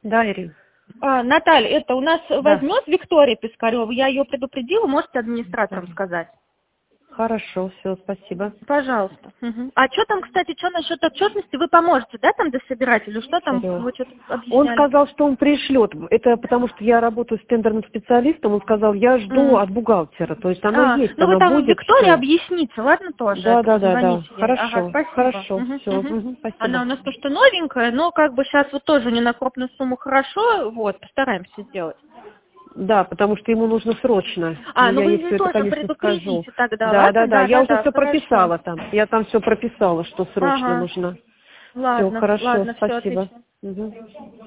Да, Ирина. Наталья, это у нас возьмет Виктория Пискарева, я ее предупредила, можете администраторам сказать. Хорошо, все, спасибо. Пожалуйста. Угу. А что там, кстати, что насчет отчетности, вы поможете, да, там дособирать, или что там, вы что-то объясняли? Он сказал, что он пришлет, это потому что я работаю с тендерным специалистом, он сказал, я жду от бухгалтера, то есть оно есть, ну оно вы там будет. Виктории объясните, ладно, тоже? Да, Ага, хорошо, спасибо. хорошо, все, спасибо. Она у нас то, что новенькая, но как бы сейчас вот тоже не на крупную сумму хорошо, вот, постараемся сделать. Да, потому что ему нужно срочно. Ну я вы ей ее все это, тоже конечно, предупредите скажу. тогда, Да, ладно? да, я уже все хорошо. прописала там. Я там все прописала, что срочно Ага. нужно. Все, Ладно, хорошо, ладно, все спасибо. отлично. Угу.